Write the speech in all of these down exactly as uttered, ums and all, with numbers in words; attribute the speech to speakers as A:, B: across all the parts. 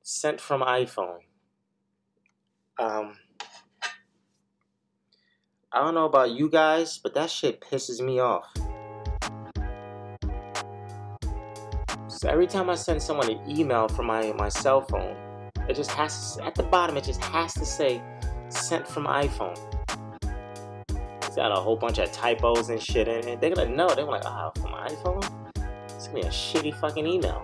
A: Sent from iPhone. Um, I don't know about you guys, but that shit pisses me off. So every time I send someone an email from my, my cell phone, it just has to, at the bottom, it just has to say, sent from iPhone. It's got a whole bunch of typos and shit in it. They're gonna know. They're like, ah, oh, from my iPhone? It's gonna be a shitty fucking email.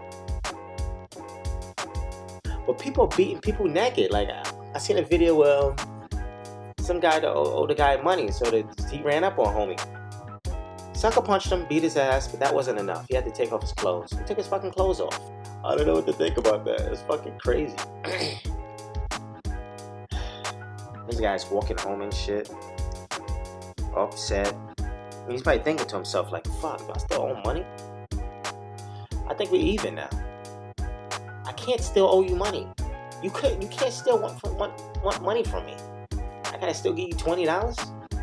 A: But people beating people naked. Like, I, I seen a video where some guy owed the guy money, so the, he ran up on homie. Sucker punched him, beat his ass, but that wasn't enough. He had to take off his clothes. He took his fucking clothes off. I don't know what to think about that. It's fucking crazy. This guy's walking home and shit, upset. He's probably thinking to himself like, fuck, do I still owe money? I think we're even now. I can't still owe you money. You could, you can't still want, want, want money from me. I gotta still give you twenty dollars?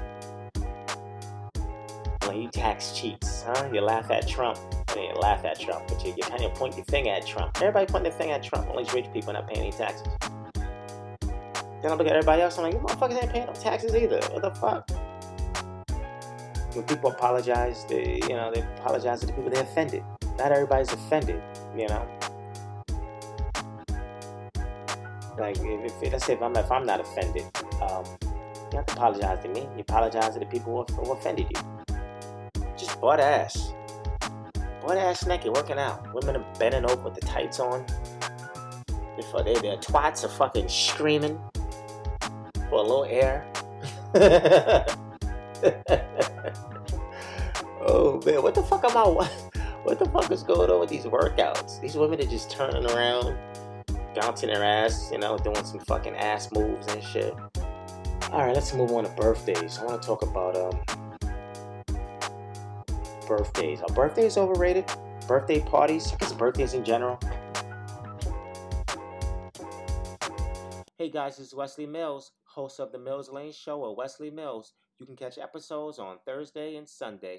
A: Well, you tax cheats, huh? You laugh at Trump. I mean, you laugh at Trump, but you, you kind of point your finger at Trump. Everybody pointing their finger at Trump. Only rich people not paying any taxes. Then I look at everybody else, I'm like, you motherfuckers ain't paying no taxes either. What the fuck? When people apologize, they, you know, they apologize to the people they offended. Not everybody's offended, you know. Like, if, if let's say if I'm if I'm not offended, um, you have to apologize to me. You apologize to the people who, who offended you. Just butt ass, butt ass naked, working out. Women are bending over with the tights on. Before they, their twats are fucking screaming for a little air. Oh man, what the fuck am I? What the fuck is going on with these workouts? These women are just turning around, bouncing their ass, you know, doing some fucking ass moves and shit. All right, let's move on to birthdays. I want to talk about um birthdays. Are birthdays overrated? Birthday parties? I guess birthdays in general. Hey guys, this is Wesley Mills, host of the Mills Lane Show at Wesley Mills. You can catch episodes on Thursday and Sunday.